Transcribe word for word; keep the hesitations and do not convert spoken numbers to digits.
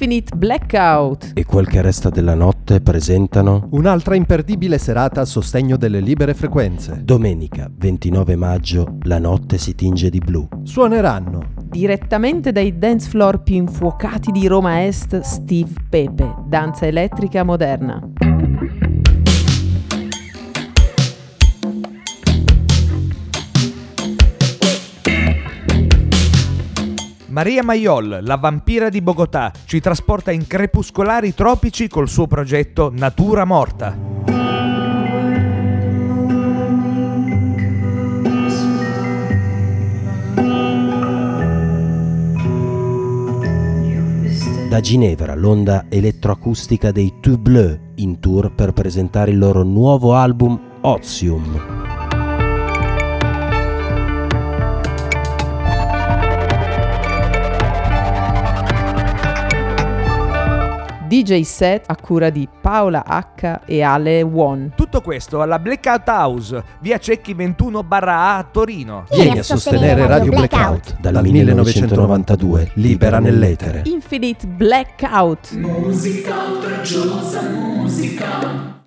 Infinite Blackout e Quel che resta della notte presentano un'altra imperdibile serata a sostegno delle libere frequenze. domenica ventinove maggio, la notte si tinge di blu. Suoneranno direttamente dai dance floor più infuocati di Roma Est Steve Pepe, danza elettrica moderna. Maria Maiol, la vampira di Bogotà, ci trasporta in crepuscolari tropici col suo progetto Natura Morta. Da Ginevra, l'onda elettroacustica dei Tout Bleu in tour per presentare il loro nuovo album Ozium. D J set a cura di Paola H e Ale Won. Tutto questo alla Blackout House, via Cecchi ventuno barra A a Torino. Vieni a sostenere Radio Blackout dal millenovecentonovantadue, libera nell'etere. Infinite Blackout. Musica, oltraggiosa musica.